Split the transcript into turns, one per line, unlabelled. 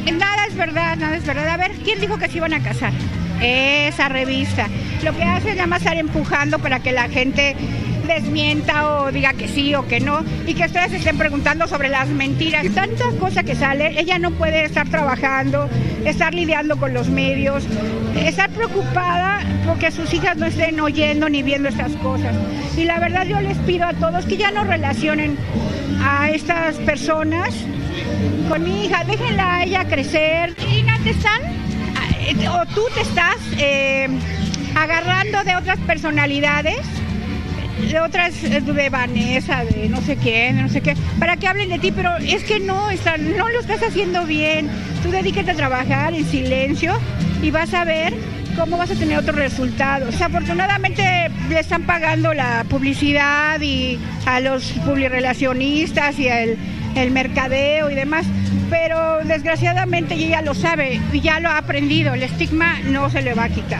Nada es verdad, nada es verdad. A ver, ¿quién dijo que se iban a casar? Esa revista. Lo que hace es nada más estar empujando para que la gente desmienta o diga que sí o que no, y que ustedes estén preguntando sobre las mentiras. Tanta cosa que sale, ella no puede estar trabajando, estar lidiando con los medios, estar preocupada porque sus hijas no estén oyendo ni viendo estas cosas. Y la verdad yo les pido a todos que ya no relacionen a estas personas con mi hija, déjenla a ella crecer. Y no te están, o tú te estás agarrando de otras personalidades, de otras, de Vanessa, de no sé quién, de no sé qué, para que hablen de ti, pero es que no lo estás haciendo bien. Tú dedícate a trabajar en silencio y vas a ver cómo vas a tener otros resultados. Afortunadamente le están pagando la publicidad y a los publirelacionistas y el mercadeo y demás, pero desgraciadamente ella lo sabe y ya lo ha aprendido. El estigma no se le va a quitar.